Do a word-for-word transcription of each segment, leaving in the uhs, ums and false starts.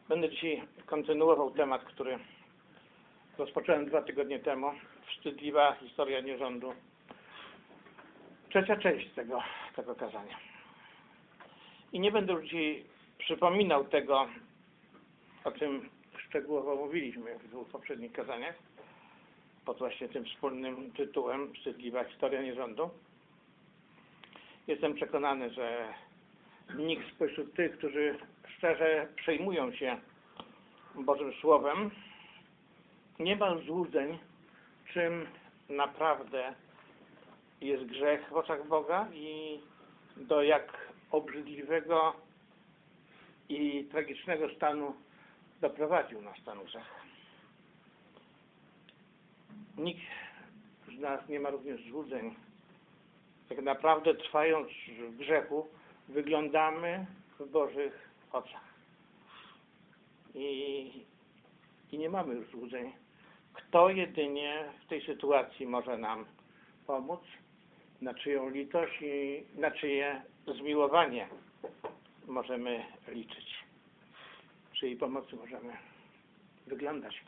Będę dzisiaj kontynuował temat, który rozpocząłem dwa tygodnie temu. Wstydliwa historia nierządu. Trzecia część tego, tego kazania. I nie będę już dzisiaj przypominał tego, o czym szczegółowo mówiliśmy w dwóch poprzednich kazaniach, pod właśnie tym wspólnym tytułem Wstydliwa historia nierządu. Jestem przekonany, że nikt spośród tych, którzy szczerze przejmują się Bożym Słowem, nie ma złudzeń, czym naprawdę jest grzech w oczach Boga i do jak obrzydliwego i tragicznego stanu doprowadził nas ten grzech. Nikt z nas nie ma również złudzeń. Tak naprawdę, trwając w grzechu, wyglądamy w Bożych oczach. I, i nie mamy już złudzeń. Kto jedynie w tej sytuacji może nam pomóc? Na czyją litość i na czyje zmiłowanie możemy liczyć? Czyjej pomocy możemy wyglądać?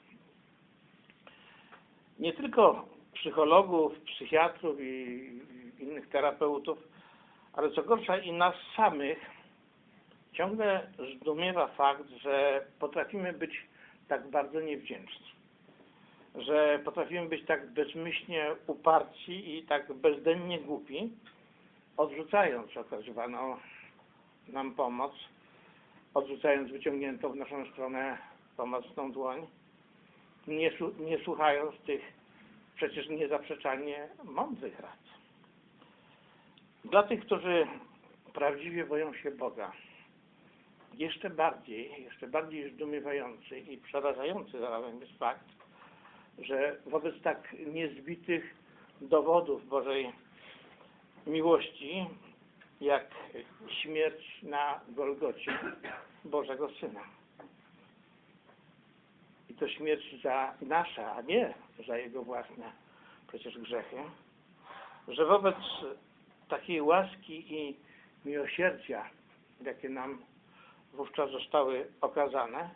Nie tylko psychologów, psychiatrów i innych terapeutów, ale co gorsza i nas samych ciągle zdumiewa fakt, że potrafimy być tak bardzo niewdzięczni, że potrafimy być tak bezmyślnie uparci i tak bezdennie głupi, odrzucając okazywaną nam pomoc, odrzucając wyciągniętą w naszą stronę pomocną dłoń, nie, nie słuchając tych przecież niezaprzeczalnie mądrych rad. Dla tych, którzy prawdziwie boją się Boga, jeszcze bardziej, jeszcze bardziej zdumiewający i przerażający zarazem jest fakt, że wobec tak niezbitych dowodów Bożej miłości, jak śmierć na Golgocie Bożego Syna. I to śmierć za nasze, a nie za Jego własne przecież grzechy, że wobec takiej łaski i miłosierdzia, jakie nam wówczas zostały okazane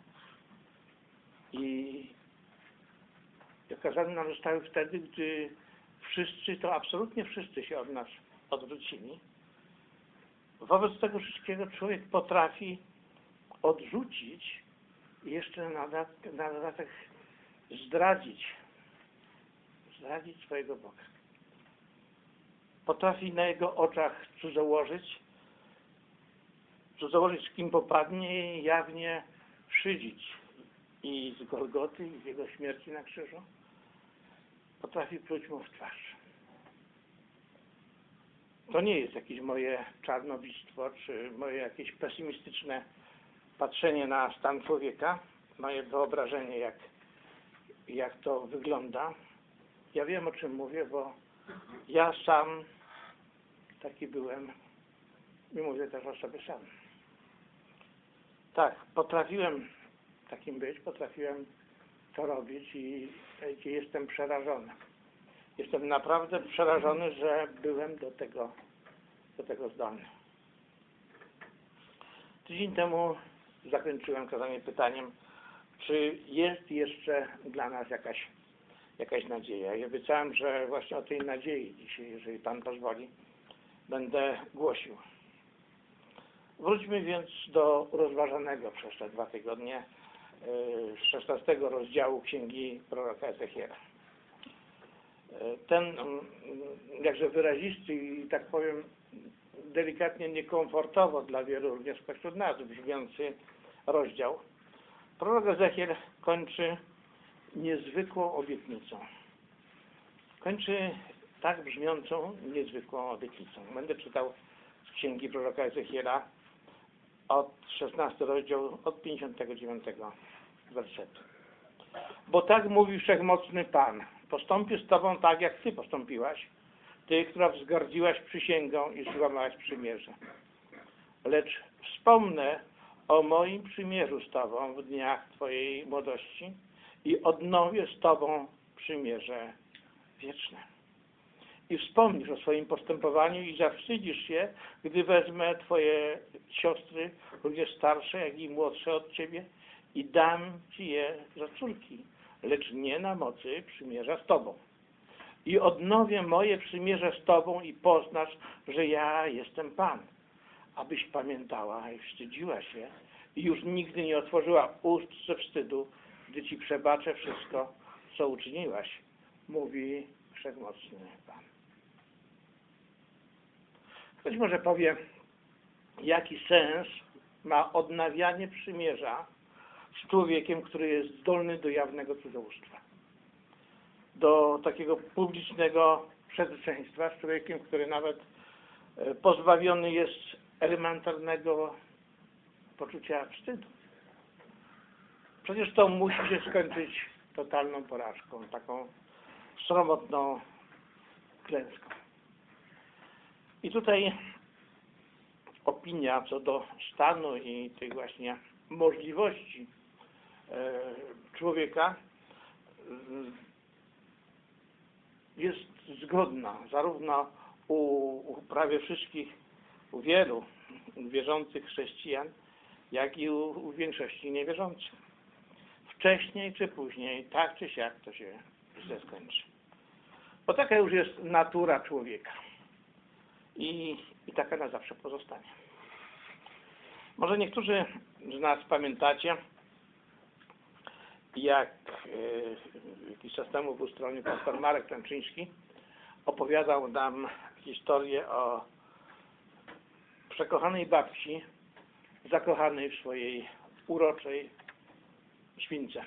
i okazane nam zostały wtedy, gdy wszyscy, to absolutnie wszyscy się od nas odwrócili. Wobec tego wszystkiego człowiek potrafi odrzucić i jeszcze na dodatek zdradzić, zdradzić swojego Boga. Potrafi na Jego oczach cudzołożyć, cudzołożyć, z kim popadnie i jawnie szydzić i z Golgoty, i z Jego śmierci na krzyżu. Potrafi pluć Mu w twarz. To nie jest jakieś moje czarnowictwo, czy moje jakieś pesymistyczne patrzenie na stan człowieka, moje wyobrażenie, jak, jak to wygląda. Ja wiem, o czym mówię, bo ja sam taki byłem i mówię też o sobie sam. Tak, potrafiłem takim być, potrafiłem to robić i, i jestem przerażony. Jestem naprawdę przerażony, że byłem do tego, do tego zdolny. Tydzień temu zakończyłem kazanie pytaniem, czy jest jeszcze dla nas jakaś, jakaś nadzieja. I obiecałem, że właśnie o tej nadziei dzisiaj, jeżeli Pan pozwoli, będę głosił. Wróćmy więc do rozważanego przez te dwa tygodnie szesnastego rozdziału Księgi proroka Ezechiela. Ten jakże wyrazisty i, tak powiem, delikatnie niekomfortowo dla wielu również spośród nas brzmiący rozdział, prorok Ezechiel kończy niezwykłą obietnicą. Kończy tak brzmiącą niezwykłą obietnicą. Będę czytał z Księgi proroka Ezechiela od szesnastego rozdziału, od pięćdziesiątego dziewiątego wersetu. Bo tak mówi Wszechmocny Pan, postąpię z Tobą tak, jak Ty postąpiłaś, Ty, która wzgardziłaś przysięgą i złamałaś przymierze. Lecz wspomnę o moim przymierzu z Tobą w dniach Twojej młodości i odnowię z Tobą przymierze wieczne. i wspomnisz o swoim postępowaniu i zawstydzisz się, gdy wezmę twoje siostry, również starsze, jak i młodsze od ciebie i dam ci je za córki, lecz nie na mocy przymierza z tobą. I odnowię moje przymierze z tobą i poznasz, że ja jestem Pan, abyś pamiętała i wstydziła się i już nigdy nie otworzyła ust ze wstydu, gdy ci przebaczę wszystko, co uczyniłaś, mówi Wszechmocny Pan. Ktoś może powie, jaki sens ma odnawianie przymierza z człowiekiem, który jest zdolny do jawnego cudzołóstwa, do takiego publicznego przezwycięstwa, z człowiekiem, który nawet pozbawiony jest elementarnego poczucia wstydu. Przecież to musi się skończyć totalną porażką, taką sromotną klęską. I tutaj opinia co do stanu i tych właśnie możliwości człowieka jest zgodna zarówno u, u prawie wszystkich, u wielu wierzących chrześcijan, jak i u, u większości niewierzących. Wcześniej czy później, tak czy siak to się źle skończy. Bo taka już jest natura człowieka. I, i taka na zawsze pozostanie. Może niektórzy z nas pamiętacie, jak e, jakiś czas temu w Ustronie pastor Marek Tęczyński opowiadał nam historię o przekochanej babci, zakochanej w swojej uroczej śwince.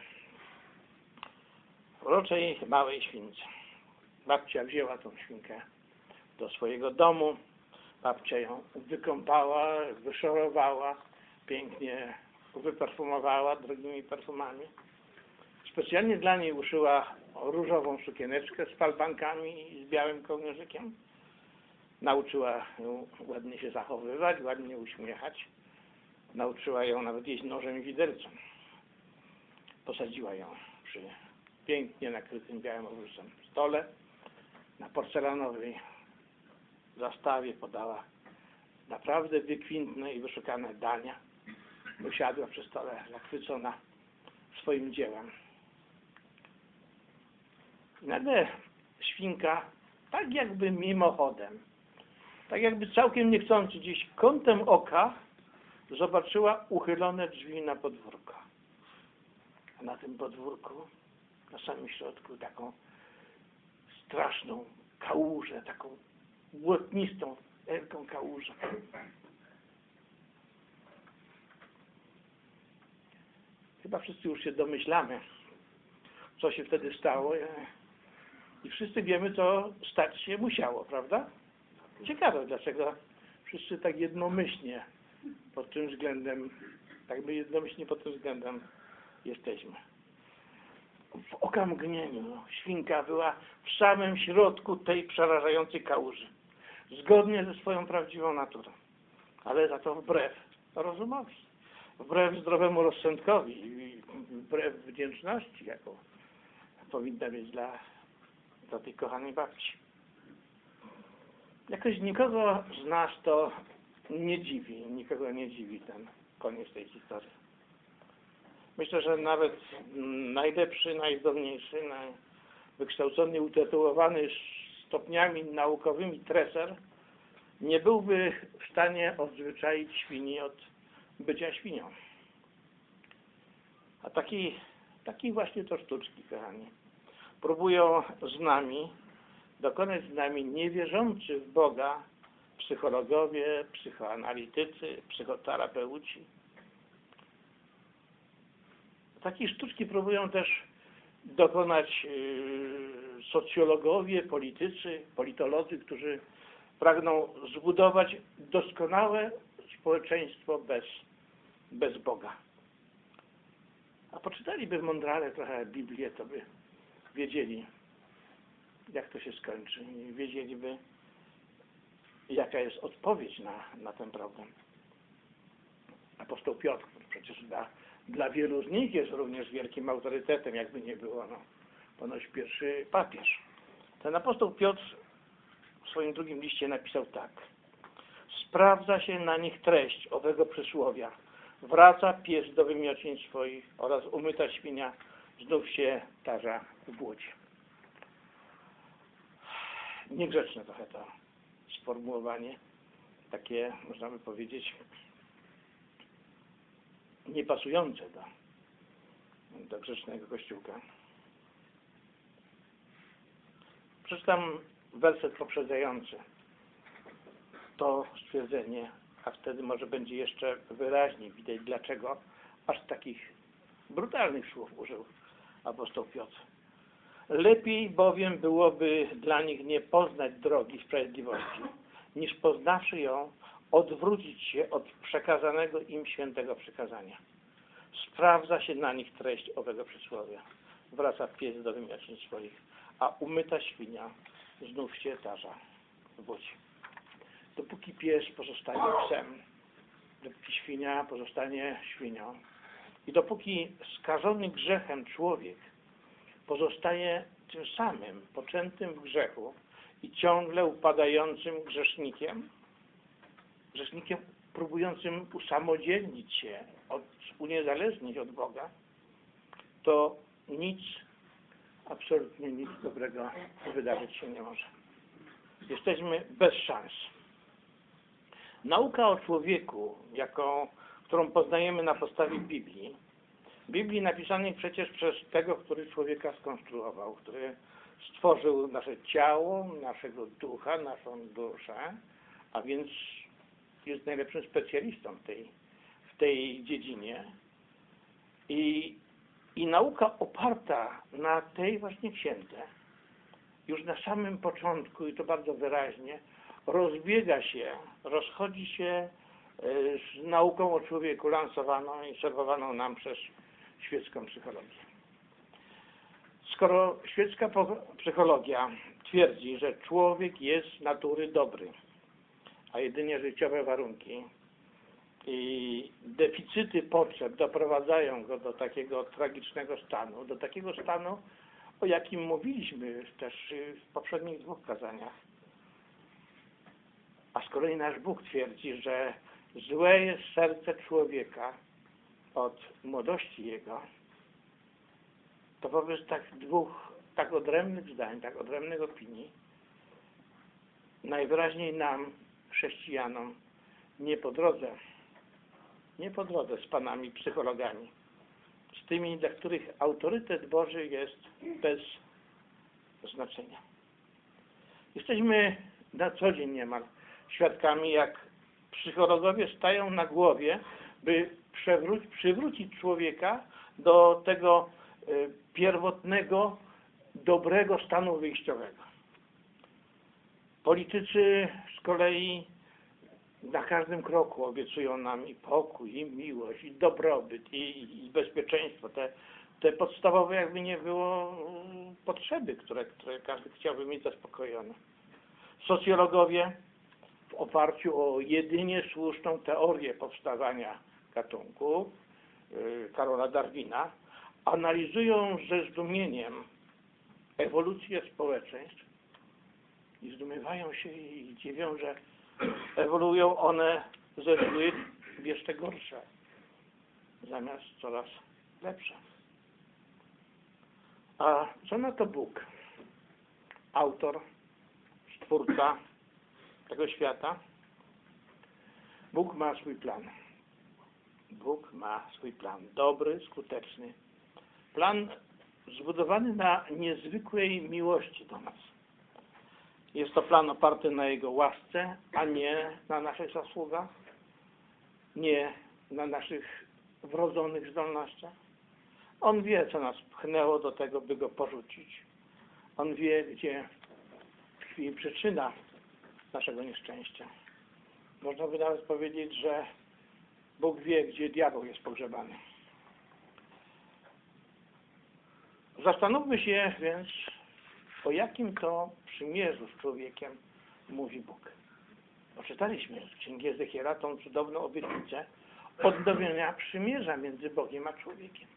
Uroczej małej śwince. Babcia wzięła tą świnkę do swojego domu. Babcia ją wykąpała, wyszorowała, pięknie wyperfumowała drogimi perfumami. Specjalnie dla niej uszyła różową sukieneczkę z falbankami i z białym kołnierzykiem. Nauczyła ją ładnie się zachowywać, ładnie uśmiechać. Nauczyła ją nawet jeść nożem i widelcem. Posadziła ją przy pięknie nakrytym białym obrusem stole. Na porcelanowej zastawie podała naprawdę wykwintne i wyszukane dania. Usiadła przy stole zachwycona swoim dziełem. I nagle świnka, tak jakby mimochodem, tak jakby całkiem niechcący, gdzieś kątem oka zobaczyła uchylone drzwi na podwórko. A na tym podwórku, na samym środku, taką straszną kałużę, taką błotnistą, wielką kałużę. Chyba wszyscy już się domyślamy, co się wtedy stało i wszyscy wiemy, co stać się musiało, prawda? Ciekawe, dlaczego wszyscy tak jednomyślnie pod tym względem, tak my jednomyślnie pod tym względem jesteśmy. W okamgnieniu świnka była w samym środku tej przerażającej kałuży. Zgodnie ze swoją prawdziwą naturą. Ale za to wbrew rozumowi. Wbrew zdrowemu rozsądkowi i wbrew wdzięczności, jaką powinna mieć dla, dla tej kochanej babci. Jakoś nikogo z nas to nie dziwi, nikogo nie dziwi ten koniec tej historii. Myślę, że nawet najlepszy, najzdolniejszy, wykształcony, utytułowany stopniami naukowymi treser nie byłby w stanie odzwyczaić świni od bycia świnią. A taki, taki właśnie to sztuczki, kochani. Próbują z nami, dokonać z nami niewierzący w Boga psychologowie, psychoanalitycy, psychoterapeuci. Takiej sztuczki próbują też dokonać yy, socjologowie, politycy, politolodzy, którzy pragną zbudować doskonałe społeczeństwo bez, bez Boga. A poczytaliby mądrale trochę Biblię, to by wiedzieli, jak to się skończy i wiedzieliby, jaka jest odpowiedź na, na ten problem. Apostoł Piotr, przecież dla, dla wielu z nich jest również wielkim autorytetem, jakby nie było, no, ponoć pierwszy papież. Ten apostoł Piotr w swoim drugim liście napisał tak. Sprawdza się na nich treść owego przysłowia. Wraca pies do wymiocin swoich oraz umyta świnia znów się tarza w błocie. Niegrzeczne trochę to sformułowanie. Takie, można by powiedzieć, niepasujące do, do grzecznego Kościółka. Przeczytam werset poprzedzający to stwierdzenie, a wtedy może będzie jeszcze wyraźniej widać, dlaczego aż takich brutalnych słów użył apostoł Piotr. Lepiej bowiem byłoby dla nich nie poznać drogi sprawiedliwości, niż poznawszy ją, odwrócić się od przekazanego im świętego przykazania. Sprawdza się na nich treść owego przysłowia. Wraca pies do wymiocin swoich, a umyta świnia znów się tarza w błocie. Dopóki pies pozostanie psem, dopóki świnia pozostanie świnią i dopóki skażony grzechem człowiek pozostaje tym samym poczętym w grzechu i ciągle upadającym grzesznikiem, grzesznikiem próbującym usamodzielnić się, od, uniezależnić od Boga, to nic, absolutnie nic dobrego wydarzyć się nie może. Jesteśmy bez szans. Nauka o człowieku, jaką, którą poznajemy na podstawie Biblii, Biblii napisanej przecież przez tego, który człowieka skonstruował, który stworzył nasze ciało, naszego ducha, naszą duszę, a więc jest najlepszym specjalistą w tej, w tej dziedzinie. I, I nauka oparta na tej właśnie księdze, już na samym początku, i to bardzo wyraźnie, rozbiega się, rozchodzi się z nauką o człowieku lansowaną i serwowaną nam przez świecką psychologię. Skoro świecka psychologia twierdzi, że człowiek jest z natury dobry, a jedynie życiowe warunki i deficyty potrzeb doprowadzają go do takiego tragicznego stanu, do takiego stanu, o jakim mówiliśmy też w poprzednich dwóch kazaniach. A z kolei nasz Bóg twierdzi, że złe jest serce człowieka od młodości jego, to wobec tak dwóch tak odrębnych zdań, tak odrębnych opinii, najwyraźniej nam, chrześcijanom, nie po drodze, nie po drodze z panami psychologami, z tymi, dla których autorytet Boży jest bez znaczenia. Jesteśmy na co dzień niemal świadkami, jak psychologowie stają na głowie, by przewró- przywrócić człowieka do tego y, pierwotnego, dobrego stanu wyjściowego. Politycy z kolei na każdym kroku obiecują nam i pokój, i miłość, i dobrobyt, i, i bezpieczeństwo. Te, te podstawowe, jakby nie było, potrzeby, które, które każdy chciałby mieć zaspokojone. Socjologowie w oparciu o jedynie słuszną teorię powstawania gatunku yy, Karola Darwina analizują ze zdumieniem ewolucję społeczeństw i zdumiewają się i dziwią, że ewoluują one ze złych w jeszcze gorsze, zamiast coraz lepsze. A co na to Bóg? Autor, stwórca tego świata? Bóg ma swój plan. Bóg ma swój plan. Dobry, skuteczny. Plan zbudowany na niezwykłej miłości do nas. Jest to plan oparty na Jego łasce, a nie na naszych zasługach, nie na naszych wrodzonych zdolnościach. On wie, co nas pchnęło do tego, by Go porzucić. On wie, gdzie tkwi przyczyna naszego nieszczęścia. Można by nawet powiedzieć, że Bóg wie, gdzie diabeł jest pogrzebany. Zastanówmy się więc, o jakim to przymierzu z człowiekiem mówi Bóg. Poczytaliśmy w Księgi Ezechiela tą cudowną obietnicę odnowienia przymierza między Bogiem a człowiekiem.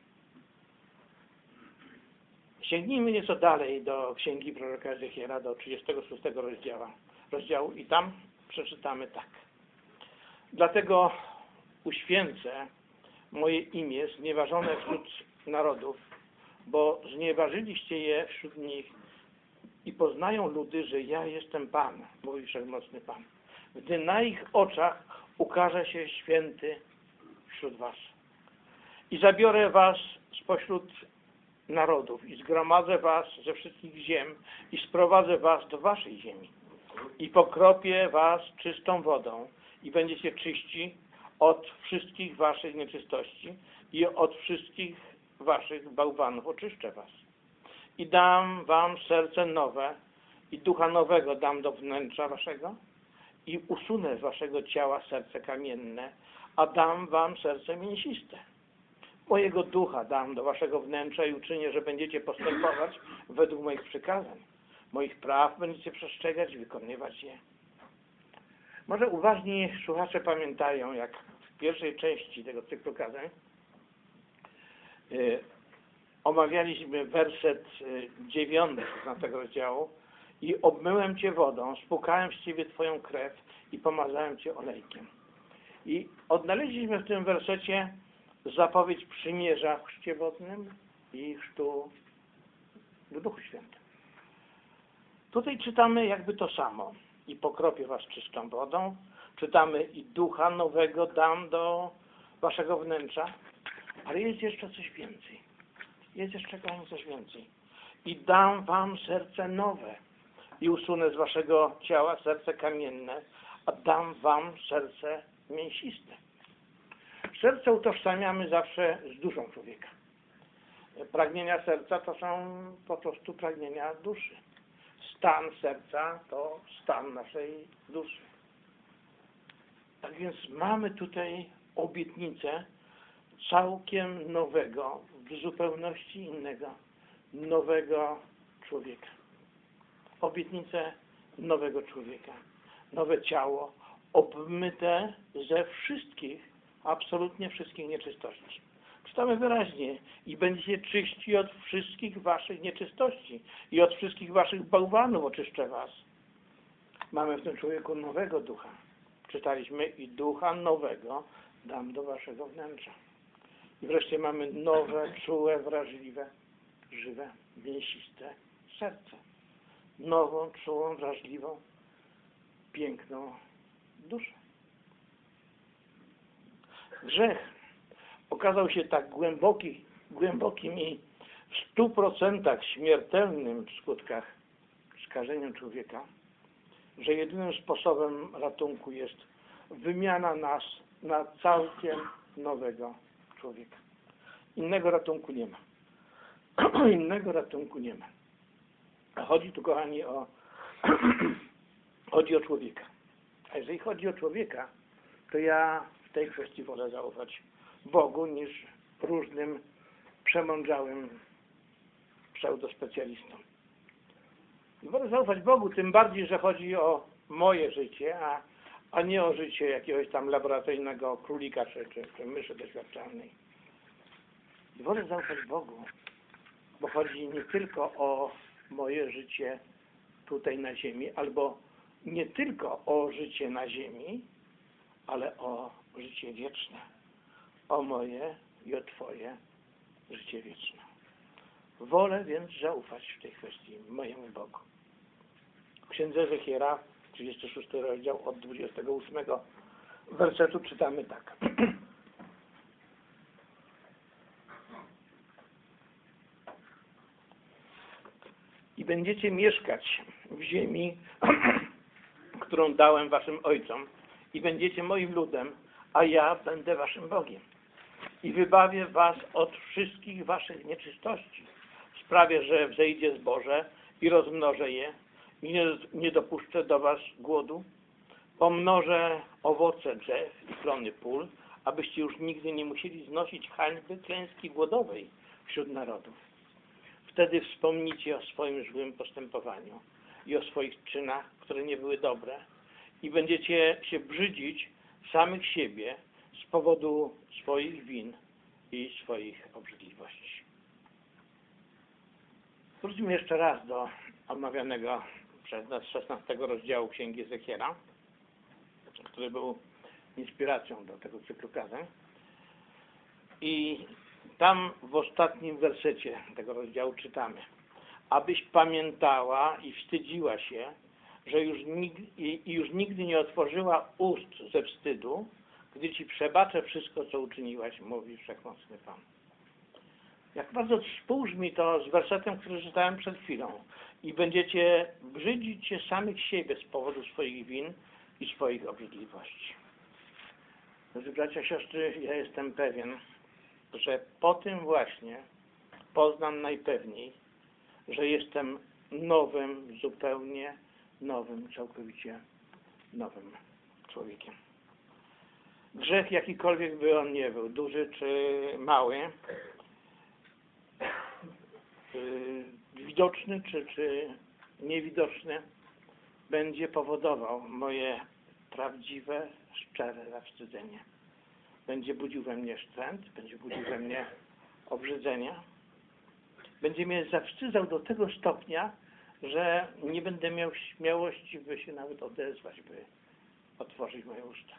Sięgnijmy nieco dalej do Księgi proroka Ezechiela, do trzydziestego szóstego rozdziału. rozdziału i tam przeczytamy tak. Dlatego uświęcę moje imię znieważone wśród narodów, bo znieważyliście je wśród nich i poznają ludy, że ja jestem Pan, mówi Wszechmocny Pan. Gdy na ich oczach ukaże się święty wśród was. I zabiorę was spośród narodów i zgromadzę was ze wszystkich ziem i sprowadzę was do waszej ziemi. I pokropię was czystą wodą i będziecie czyści od wszystkich waszych nieczystości i od wszystkich waszych bałwanów oczyszczę was. I dam wam serce nowe i ducha nowego dam do wnętrza waszego i usunę z waszego ciała serce kamienne, a dam wam serce mięsiste. Mojego ducha dam do waszego wnętrza i uczynię, że będziecie postępować według moich przykazań. Moich praw będziecie przestrzegać i wykonywać je. Może uważni słuchacze pamiętają, jak w pierwszej części tego cyklu kazań yy, omawialiśmy werset yy, dziewiąty z tego rozdziału i obmyłem cię wodą, spłukałem z ciebie twoją krew i pomazałem cię olejkiem. I odnaleźliśmy w tym wersecie zapowiedź przymierza w chrzcie wodnym i chrztu w Duchu Świętym. Tutaj czytamy jakby to samo. I pokropię was czystą wodą. Czytamy i ducha nowego dam do waszego wnętrza. Ale jest jeszcze coś więcej. Jest jeszcze coś więcej. I dam wam serce nowe. I usunę z waszego ciała serce kamienne, a dam wam serce mięsiste. Serce utożsamiamy zawsze z duszą człowieka. Pragnienia serca to są po prostu pragnienia duszy. Stan serca to stan naszej duszy. Tak więc mamy tutaj obietnicę całkiem nowego, w zupełności innego, nowego człowieka. Obietnicę nowego człowieka. Nowe ciało, obmyte ze wszystkich, absolutnie wszystkich nieczystości. Czytamy wyraźnie i będziecie czyści od wszystkich waszych nieczystości i od wszystkich waszych bałwanów oczyszczę was. Mamy w tym człowieku nowego ducha. Czytaliśmy i ducha nowego dam do waszego wnętrza. I wreszcie mamy nowe, czułe, wrażliwe, żywe, mięsiste serce. Nową, czułą, wrażliwą, piękną duszę. Grzech okazał się tak głęboki, głębokim i w stu procentach śmiertelnym w skutkach skażeniem człowieka, że jedynym sposobem ratunku jest wymiana nas na całkiem nowego człowieka. Innego ratunku nie ma. Innego ratunku nie ma. A chodzi tu, kochani, o chodzi o człowieka. A jeżeli chodzi o człowieka, to ja w tej kwestii wolę zaufać Bogu niż różnym przemądrzałym pseudospecjalistom. I wolę zaufać Bogu, tym bardziej, że chodzi o moje życie, a, a nie o życie jakiegoś tam laboratoryjnego królika czy, czy, czy myszy doświadczalnej. I wolę zaufać Bogu, bo chodzi nie tylko o moje życie tutaj na ziemi, albo nie tylko o życie na ziemi, ale o życie wieczne. O moje i o twoje życie wieczne. Wolę więc zaufać w tej kwestii mojemu Bogu. W Księdze Ezechiela, trzydziesty szósty rozdział, od dwudziestego ósmego wersetu czytamy tak. I będziecie mieszkać w ziemi, którą dałem waszym ojcom, i będziecie moim ludem, a ja będę waszym Bogiem. I wybawię was od wszystkich waszych nieczystości. Sprawię, że wzejdzie zboże i rozmnożę je i nie, nie dopuszczę do was głodu. Pomnożę owoce drzew i plony pól, abyście już nigdy nie musieli znosić hańby klęski głodowej wśród narodów. Wtedy wspomnicie o swoim złym postępowaniu i o swoich czynach, które nie były dobre, i będziecie się brzydzić samych siebie z powodu swoich win i swoich obrzydliwości. Wróćmy jeszcze raz do omawianego przez nas z szesnastego rozdziału Księgi Ezechiela, który był inspiracją do tego cyklu kazań. I tam w ostatnim wersecie tego rozdziału czytamy: abyś pamiętała i wstydziła się, że już nigdy, i już nigdy nie otworzyła ust ze wstydu, gdy Ci przebaczę wszystko, co uczyniłaś, mówi Wszechmocny Pan. Jak bardzo współbrzmi to z wersetem, który czytałem przed chwilą. I będziecie brzydzić się samych siebie z powodu swoich win i swoich obrzydliwości. Drodzy bracia, siostry, ja jestem pewien, że po tym właśnie poznam najpewniej, że jestem nowym, zupełnie nowym, całkowicie nowym człowiekiem. Grzech, jakikolwiek by on nie był, duży czy mały, yy, widoczny czy, czy niewidoczny, będzie powodował moje prawdziwe, szczere zawstydzenie. Będzie budził we mnie wstręt, będzie budził we mnie obrzydzenie. Będzie mnie zawstydzał do tego stopnia, że nie będę miał śmiałości, by się nawet odezwać, by otworzyć moje usta.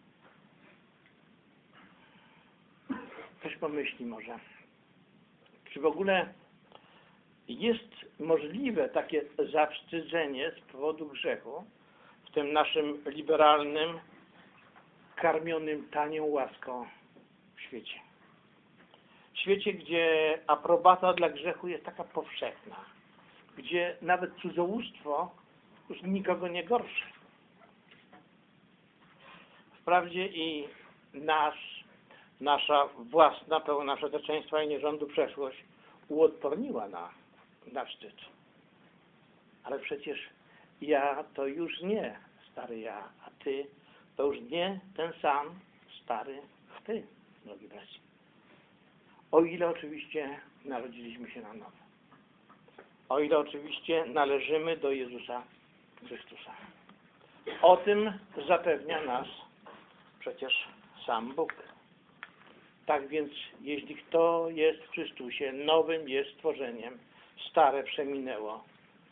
Ktoś pomyśli może, czy w ogóle jest możliwe takie zawstydzenie z powodu grzechu w tym naszym liberalnym, karmionym tanią łaską świecie. W świecie, gdzie aprobata dla grzechu jest taka powszechna, gdzie nawet cudzołóstwo już nikogo nie gorszy. Wprawdzie i nasz, nasza własna, pełna przeteczeństwa i nierządu przeszłość uodporniła na, na wstyd. Ale przecież ja to już nie stary ja, a ty to już nie ten sam stary ty, drogi bracia. O ile oczywiście narodziliśmy się na nowo. O ile oczywiście należymy do Jezusa Chrystusa. O tym zapewnia nas przecież sam Bóg. Tak więc, jeśli kto jest w Chrystusie, nowym jest stworzeniem, stare przeminęło,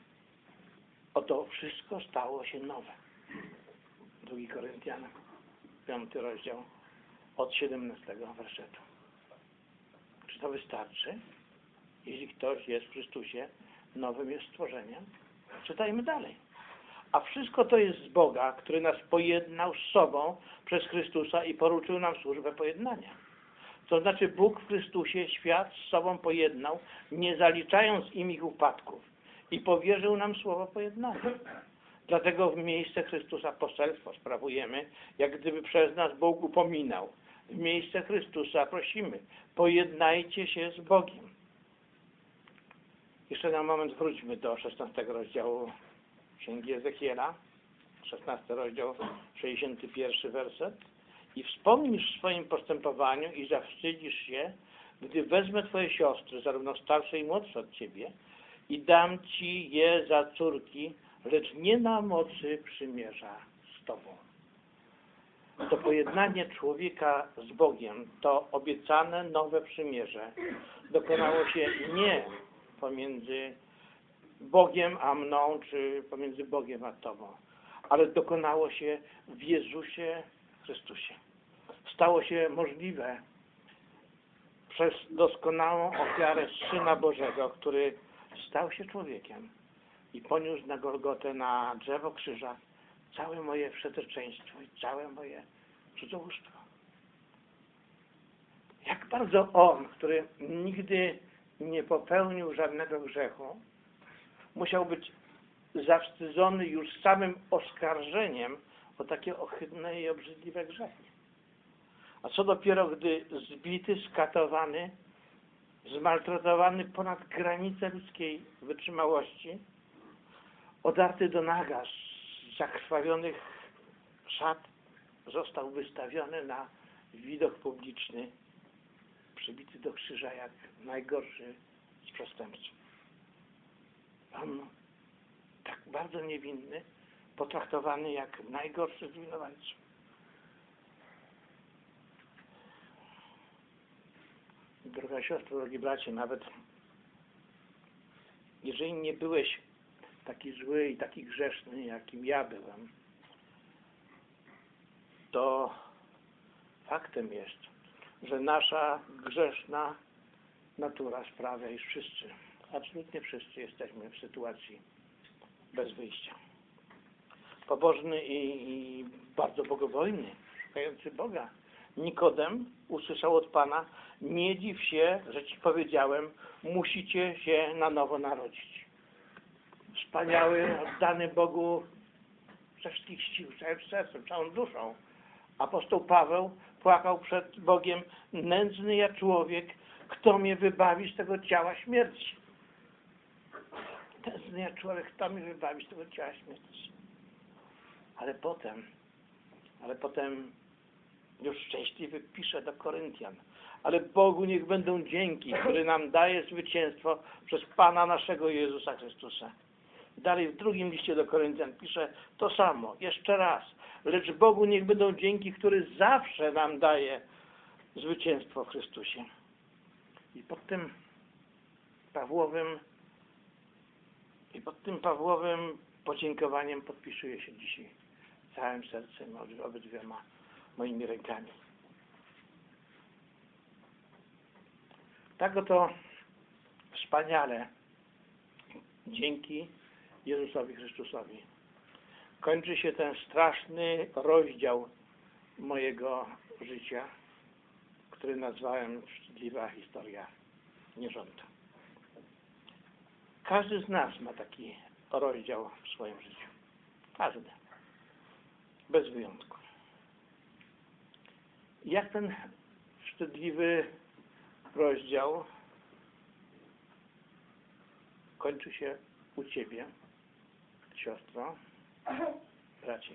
oto wszystko stało się nowe. Drugi Koryntianom, piąty rozdział, od siedemnastego wersetu. Czy to wystarczy? Jeśli ktoś jest w Chrystusie, nowym jest stworzeniem. Czytajmy dalej. A wszystko to jest z Boga, który nas pojednał z sobą przez Chrystusa i poruczył nam służbę pojednania. To znaczy Bóg w Chrystusie świat z sobą pojednał, nie zaliczając im ich upadków, i powierzył nam słowo pojednania. Dlatego w miejsce Chrystusa poselstwo sprawujemy, jak gdyby przez nas Bóg upominał. W miejsce Chrystusa prosimy, pojednajcie się z Bogiem. Jeszcze na moment wróćmy do szesnastego rozdziału Księgi Ezechiela, szesnasty rozdział, sześćdziesiąty pierwszy werset. I wspomnisz w swoim postępowaniu i zawstydzisz się, gdy wezmę twoje siostry, zarówno starsze i młodsze od ciebie, i dam ci je za córki, lecz nie na mocy przymierza z tobą. To pojednanie człowieka z Bogiem, to obiecane nowe przymierze dokonało się nie pomiędzy Bogiem a mną, czy pomiędzy Bogiem a tobą, ale dokonało się w Jezusie Chrystusie. Stało się możliwe przez doskonałą ofiarę Syna Bożego, który stał się człowiekiem i poniósł na Golgotę, na drzewo krzyża całe moje wszeteczeństwo i całe moje cudzołóstwo. Jak bardzo On, który nigdy nie popełnił żadnego grzechu, musiał być zawstydzony już samym oskarżeniem o takie ohydne i obrzydliwe grzechy. A co dopiero, gdy zbity, skatowany, zmaltretowany ponad granicę ludzkiej wytrzymałości, odarty do naga z zakrwawionych szat, został wystawiony na widok publiczny, przybity do krzyża jak najgorszy z przestępców. On, tak bardzo niewinny, potraktowany jak najgorszy z winowajców. Droga siostro, drogi bracie, nawet jeżeli nie byłeś taki zły i taki grzeszny, jakim ja byłem, to faktem jest, że nasza grzeszna natura sprawia, iż wszyscy, absolutnie wszyscy jesteśmy w sytuacji bez wyjścia. Pobożny i, i bardzo bogobojny, szukający Boga Nikodem usłyszał od Pana: nie dziw się, że Ci powiedziałem, musicie się na nowo narodzić. Wspaniały, oddany Bogu ze wszystkich sił, całym sercem, całą duszą. Apostoł Paweł płakał przed Bogiem: nędzny ja człowiek, kto mnie wybawi z tego ciała śmierci. Nędzny ja człowiek, kto mnie wybawi z tego ciała śmierci. Ale potem, ale potem już szczęśliwy pisze do Koryntian: ale Bogu niech będą dzięki, który nam daje zwycięstwo przez Pana naszego Jezusa Chrystusa. Dalej w drugim liście do Koryntian pisze to samo, jeszcze raz. Lecz Bogu niech będą dzięki, który zawsze nam daje zwycięstwo w Chrystusie. I pod tym Pawłowym i pod tym Pawłowym podziękowaniem podpisuję się dzisiaj całym sercem, obydwiema moimi rękami. Tak oto wspaniale dzięki Jezusowi Chrystusowi kończy się ten straszny rozdział mojego życia, który nazwałem Wstydliwa historia nierządu. Każdy z nas ma taki rozdział w swoim życiu. Każdy. Bez wyjątku. Jak ten wstydliwy rozdział kończy się u Ciebie, siostro, bracie?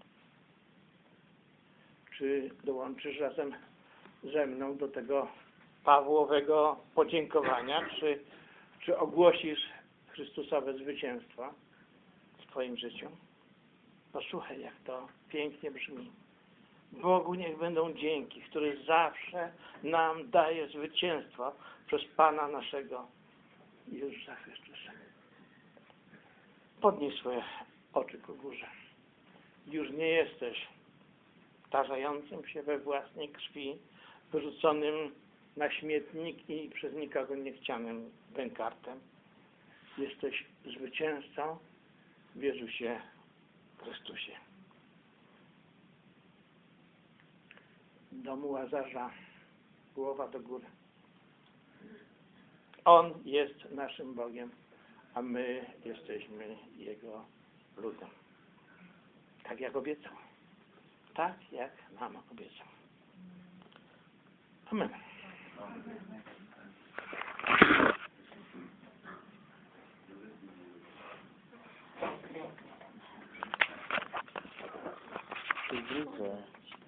Czy dołączysz razem ze mną do tego Pawłowego podziękowania, czy, czy ogłosisz Chrystusowe zwycięstwo w Twoim życiu? Posłuchaj, jak to pięknie brzmi. Bogu niech będą dzięki, który zawsze nam daje zwycięstwo przez Pana naszego Jezusa Chrystusa. Podnieś swoje oczy ku górze. Już nie jesteś tarzającym się we własnej krwi, wyrzuconym na śmietnik i przez nikogo niechcianym bękartem. Jesteś zwycięzcą w Jezusie Chrystusie. Domu Łazarza, głowa do góry. On jest naszym Bogiem, a my jesteśmy Jego ludem. Tak jak obiecał. Tak jak nam obiecał. Amen. Widzę.